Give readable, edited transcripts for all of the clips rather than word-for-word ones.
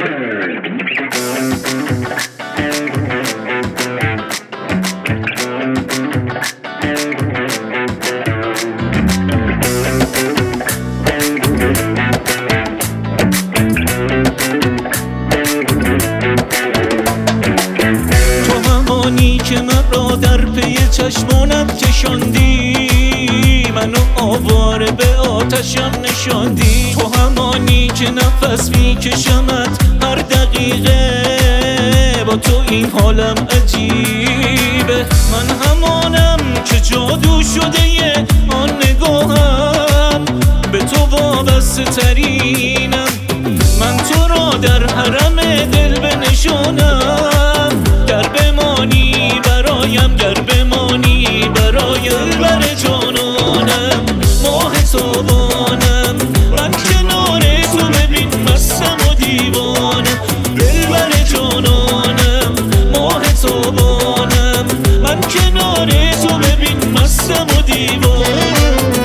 که من را در پی چشمانت کشاندی، منو آواره به آتشم نشاندی. تو همانی که نفس میکشمت هر دقیقه، با تو این حالم عجیبه. من همانم که جادو شده یه آن نگاهم، به تو وابسته ترینم. من تو را در حرم دل بنشانم، گر بمانی برایم، گر بمانی برایم. بر جانانم ماه تابانم، من کنار تو ببین مستم و دیوانم. دلبر جانانم ماه تابانم، من کنار تو ببین مستم و دیوانم.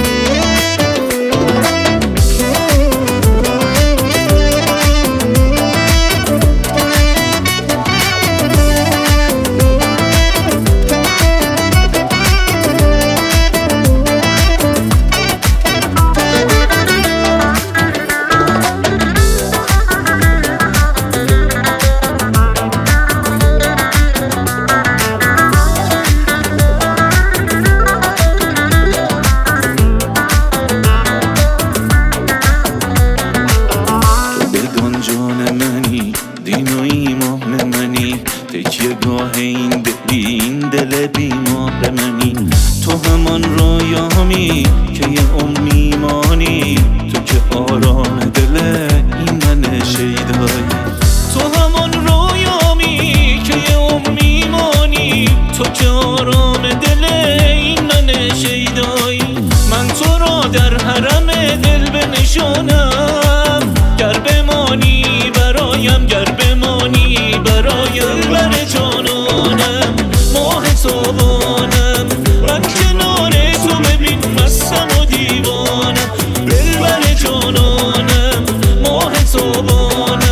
دین و ایمان منی، تکیه گاه این دلی، این دل بیمار منی. تو همان رویامی که یه عمر میمانی، تو که آرام دل این من شیدایی. تو همان رویامی که یه عمر میمانی، تو که آرام دل این من شیدایی. من تو را در حرم دل بنشانم، گر بمانی برایم، گر بمانی برایم. بر جانانم ماه تابانم، من کنار تو ببین مستم و دیوانم. دلبر جانانم ماه تابانم،